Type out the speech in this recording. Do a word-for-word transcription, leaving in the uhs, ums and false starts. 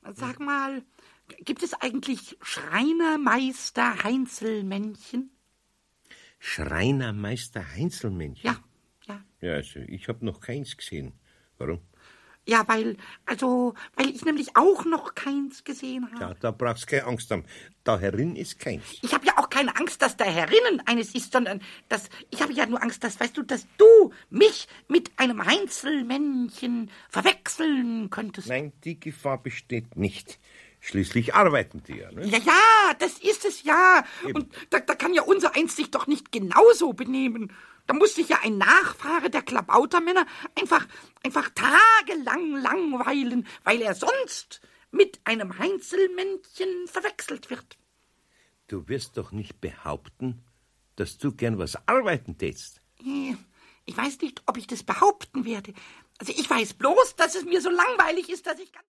Sag mal, gibt es eigentlich Schreinermeister Heinzelmännchen? Schreinermeister Heinzelmännchen? Ja, ja. Ja, also ich habe noch keins gesehen. Warum? Ja, weil, also, weil ich nämlich auch noch keins gesehen habe. Ja, da brauchst du keine Angst haben. Da herin ist keins. Ich habe ja auch keine Angst, dass da herinnen eines ist, sondern dass, ich habe ja nur Angst, dass, weißt du, dass du mich mit einem Heinzelmännchen verwechseln könntest. Nein, die Gefahr besteht nicht. Schließlich arbeiten die ja, ne? Ja, ja, das ist es ja. Eben. Und da, da kann ja unser eins sich doch nicht genauso benehmen. Da muss sich ja ein Nachfahre der Klabautermänner einfach, einfach tagelang langweilen, weil er sonst mit einem Heinzelmännchen verwechselt wird. Du wirst doch nicht behaupten, dass du gern was arbeiten tätst. Ich weiß nicht, ob ich das behaupten werde. Also ich weiß bloß, dass es mir so langweilig ist, dass ich ganz